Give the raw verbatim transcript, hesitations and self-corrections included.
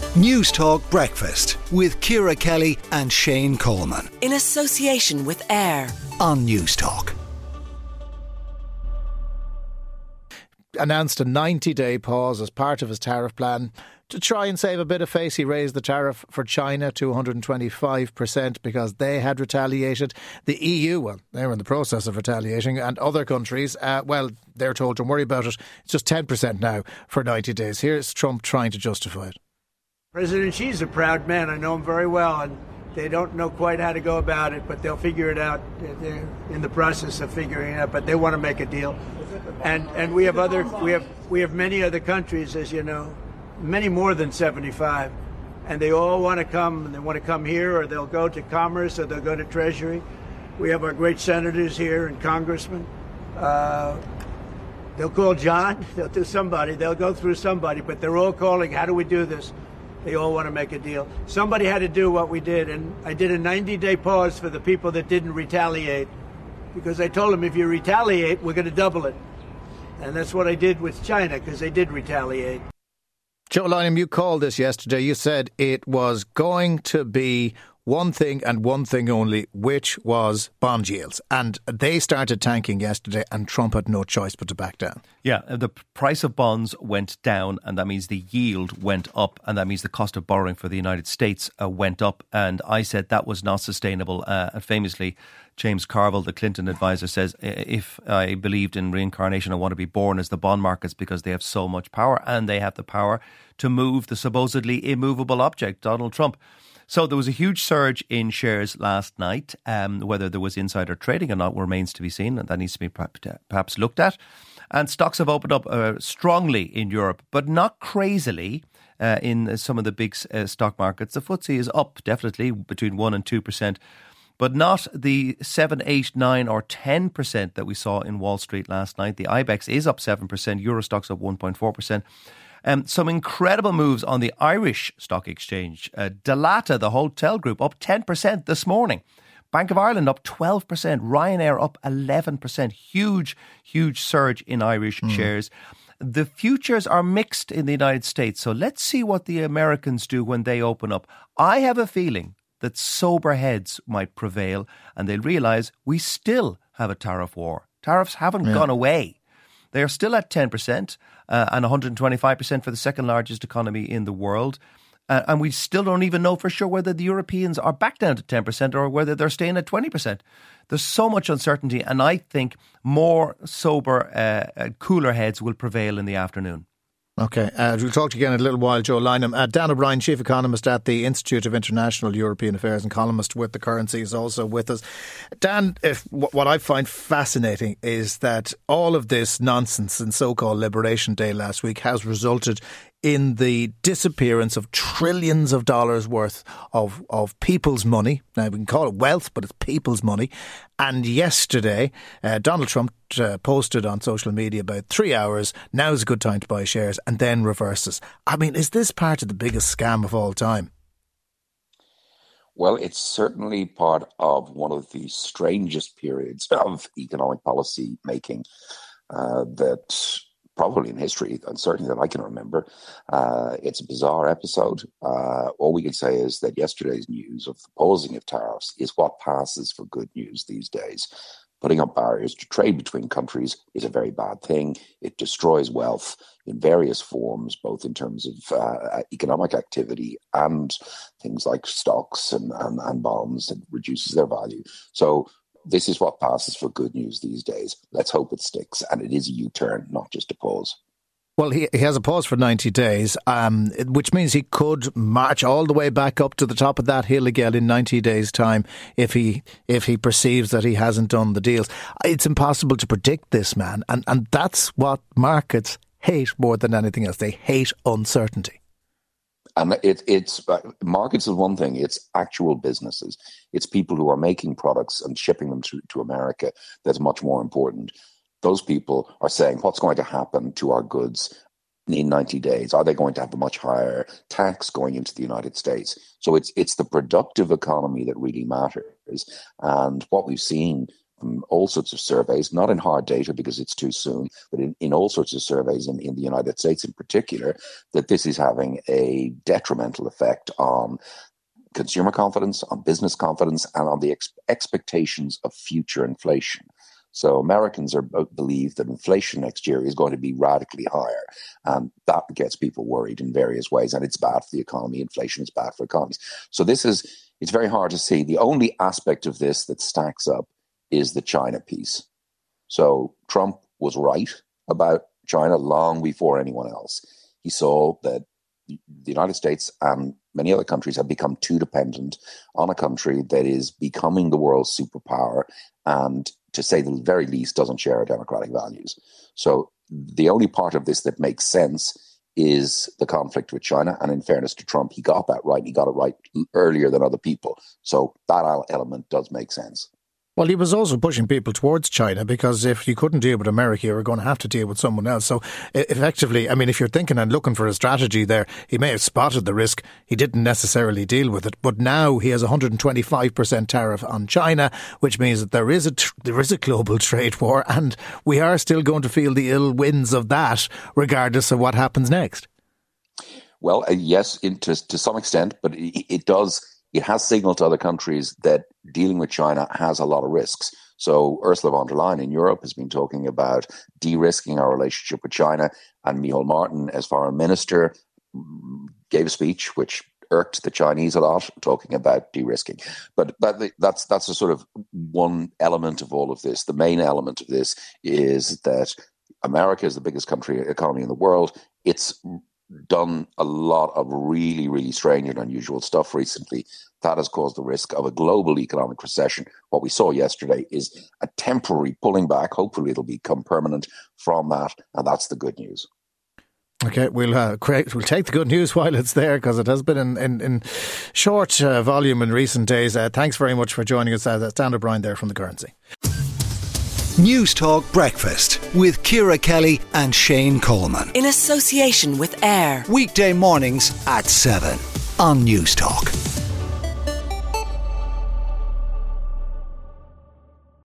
News Talk Breakfast with Ciara Kelly and Shane Coleman. In association with AIR on News Talk. Announced a ninety-day pause as part of his tariff plan to try and save a bit of face. He raised the tariff for China to one hundred twenty-five percent because they had retaliated. The E U, well, they're in the process of retaliating, and other countries, uh, well, they're told don't worry about it. It's just ten percent now for ninety days. Here's Trump trying to justify it. President Xi's a proud man. I know him very well, and they don't know quite how to go about it, but they'll figure it out. They're in the process of figuring it out, but they want to make a deal. And and we have other we have we have many other countries, as you know, many more than seventy-five, and they all want to come, and they want to come here, or they'll go to Commerce, or they'll go to Treasury. We have our great senators here and congressmen. Uh, they'll call John. They'll do somebody. They'll go through somebody, but they're all calling. How do we do this? They all want to make a deal. Somebody had to do what we did, and I did a ninety-day pause for the people that didn't retaliate, because I told them if you retaliate, we're going to double it. And that's what I did with China, because they did retaliate. Joe Lynham, you called this yesterday. You said it was going to be one thing and one thing only, which was bond yields. And they started tanking yesterday, and Trump had no choice but to back down. Yeah, the price of bonds went down, and that means the yield went up, and that means the cost of borrowing for the United States uh, went up. And I said that was not sustainable. Uh, and famously, James Carville, the Clinton advisor, says, if I believed in reincarnation, I want to be born as the bond markets because they have so much power, and they have the power to move the supposedly immovable object, Donald Trump. So there was a huge surge in shares last night. Um, whether there was insider trading or not remains to be seen, and that needs to be perhaps looked at. And stocks have opened up uh, strongly in Europe, but not crazily uh, in some of the big uh, stock markets. The F T S E is up definitely between one and two percent, but not the seven, eight, nine or ten percent that we saw in Wall Street last night. The I BEX is up seven percent, Euro Stoxx up one point four percent. Um, some incredible moves on the Irish Stock Exchange. Uh, Dalata, the hotel group, up ten percent this morning. Bank of Ireland up twelve percent. Ryanair up eleven percent. Huge, huge surge in Irish mm. shares. The futures are mixed in the United States. So let's see what the Americans do when they open up. I have a feeling that sober heads might prevail, and they'll realise we still have a tariff war. Tariffs haven't yeah. gone away. They are still at ten percent uh, and one hundred twenty-five percent for the second largest economy in the world. Uh, and we still don't even know for sure whether the Europeans are back down to ten percent or whether they're staying at twenty percent. There's so much uncertainty, and I think more sober, uh, cooler heads will prevail in the afternoon. OK, uh, we'll talk to you again in a little while, Joe Lynham. Uh, Dan O'Brien, Chief Economist at the Institute of International European Affairs and columnist with The Currency, is also with us. Dan, if, what I find fascinating is that all of this nonsense in so-called Liberation Day last week has resulted in the disappearance of trillions of dollars worth of, of people's money. Now, we can call it wealth, but it's people's money. And yesterday, uh, Donald Trump uh, posted on social media about three hours, now's a good time to buy shares, and then reverses. I mean, is this part of the biggest scam of all time? Well, it's certainly part of one of the strangest periods of economic policy making uh, that... probably in history, and certainly that I can remember. Uh, it's a bizarre episode. Uh, all we can say is that yesterday's news of the pausing of tariffs is what passes for good news these days. Putting up barriers to trade between countries is a very bad thing. It destroys wealth in various forms, both in terms of uh, economic activity and things like stocks and, and, and bonds. It reduces their value. So this is what passes for good news these days. Let's hope it sticks. And it is a U-turn, not just a pause. Well, he, he has a pause for ninety days, um, which means he could march all the way back up to the top of that hill again in ninety days' time if he if he perceives that he hasn't done the deals. It's impossible to predict this, man. And, and that's what markets hate more than anything else. They hate uncertainty. And it, it's uh, markets is one thing. It's actual businesses. It's people who are making products and shipping them to, to America that's much more important. Those people are saying, what's going to happen to our goods in ninety days? Are they going to have a much higher tax going into the United States? So it's it's the productive economy that really matters. And what we've seen from all sorts of surveys, not in hard data because it's too soon, but in, in all sorts of surveys in, in the United States in particular, that this is having a detrimental effect on consumer confidence, on business confidence, and on the ex- expectations of future inflation. So Americans are believe that inflation next year is going to be radically higher, and that gets people worried in various ways. And it's bad for the economy. Inflation is bad for economies. So this is it's very hard to see. The only aspect of this that stacks up is the China piece. So Trump was right about China long before anyone else. He saw that the United States and many other countries have become too dependent on a country that is becoming the world's superpower and, to say the very least, doesn't share our democratic values. So the only part of this that makes sense is the conflict with China. And in fairness to Trump, he got that right. He got it right earlier than other people. So that element does make sense. Well, he was also pushing people towards China, because if you couldn't deal with America, you were going to have to deal with someone else. So effectively, I mean, if you're thinking and looking for a strategy there, he may have spotted the risk. He didn't necessarily deal with it. But now he has a one hundred twenty-five percent tariff on China, which means that there is a tr- there is a global trade war, and we are still going to feel the ill winds of that, regardless of what happens next. Well, uh, yes, in, to, to some extent, but it, it does... It has signaled to other countries that dealing with China has a lot of risks. So Ursula von der Leyen in Europe has been talking about de-risking our relationship with China, and Micheal Martin, as foreign minister, gave a speech which irked the Chinese a lot, talking about de-risking. But that, that's that's a sort of one element of all of this. The main element of this is that America is the biggest country economy in the world. It's done a lot of really, really strange and unusual stuff recently. That has caused the risk of a global economic recession. What we saw yesterday is a temporary pulling back. Hopefully it'll become permanent from that, and that's the good news. Okay, we'll uh, create, we'll take the good news while it's there, because it has been in, in, in short uh, volume in recent days. Uh, thanks very much for joining us. Uh, Dan O'Brien there from The Currency. News Talk Breakfast with Ciara Kelly and Shane Coleman. In association with AIR. Weekday mornings at seven on News Talk.